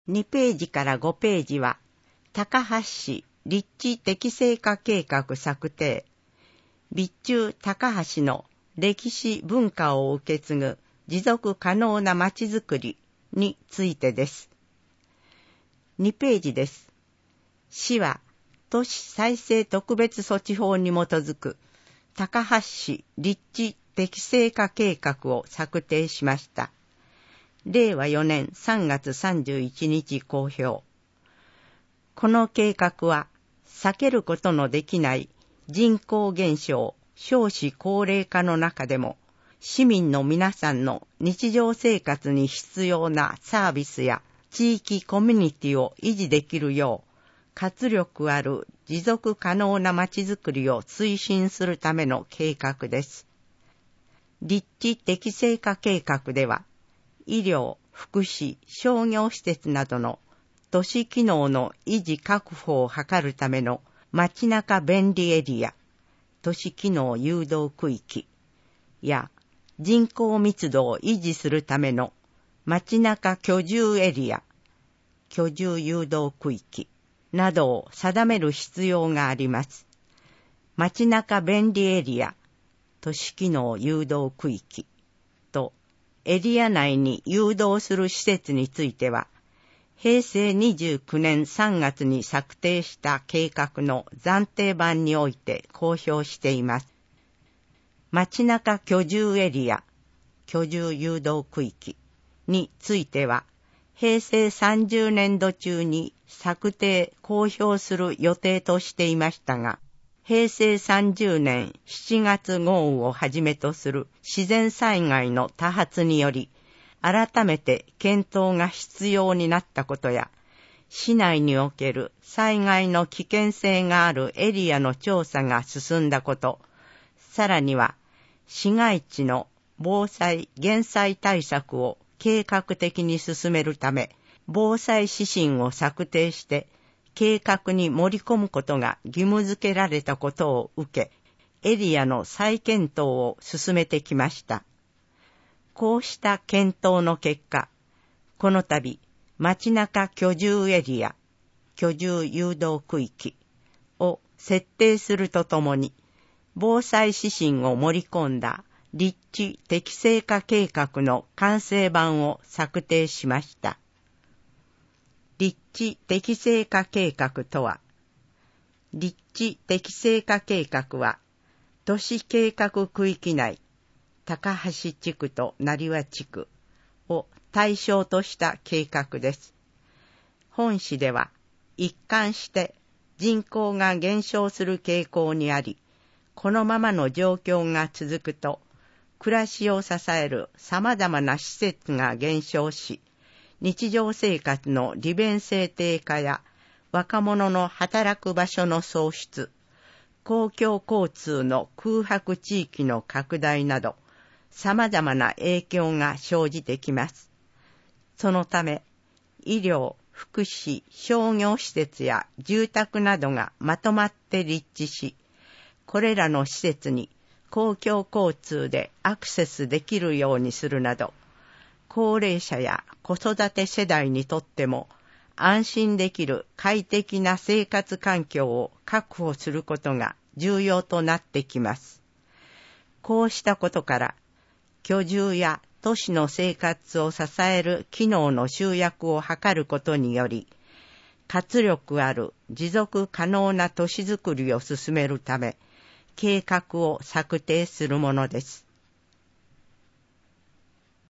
2ページから5ページは、高橋市立地適正化計画策定、備中高橋の歴史文化を受け継ぐ持続可能なまちづくりについてです。2ページです。市は都市再生特別措置法に基づく高橋市立地適正化計画を策定しました。令和4年3月31日公表。この計画は避けることのできない人口減少、少子高齢化の中でも市民の皆さんの日常生活に必要なサービスや地域コミュニティを維持できるよう活力ある持続可能なまちづくりを推進するための計画です。立地適正化計画では医療、福祉、商業施設などの都市機能の維持確保を図るための街中便利エリア、都市機能誘導区域や人口密度を維持するための街中居住エリア、居住誘導区域などを定める必要があります。街中便利エリア、都市機能誘導区域とエリア内に誘導する施設については、平成29年3月に策定した計画の暫定版において公表しています。街中居住エリア、居住誘導区域については、平成30年度中に策定・公表する予定としていましたが、平成30年7月豪雨をはじめとする自然災害の多発により、改めて検討が必要になったことや、市内における災害の危険性があるエリアの調査が進んだこと、さらには市街地の防災・減災対策を計画的に進めるため、防災指針を策定して計画に盛り込むことが義務付けられたことを受け、エリアの再検討を進めてきました。こうした検討の結果、この度、街中居住エリア、居住誘導区域を設定するとともに、防災指針を盛り込んだ立地適正化計画の完成版を策定しました。立地適正化計画とは、立地適正化計画は、都市計画区域内、高橋地区と成羽地区を対象とした計画です。本市では、一貫して人口が減少する傾向にあり、このままの状況が続くと、暮らしを支える様々な施設が減少し、日常生活の利便性低下や若者の働く場所の創出、公共交通の空白地域の拡大など、様々な影響が生じてきます。そのため、医療、福祉、商業施設や住宅などがまとまって立地し、これらの施設に公共交通でアクセスできるようにするなど、高齢者や子育て世代にとっても安心できる快適な生活環境を確保することが重要となってきます。こうしたことから、居住や都市の生活を支える機能の集約を図ることにより、活力ある持続可能な都市づくりを進めるため、計画を策定するものです。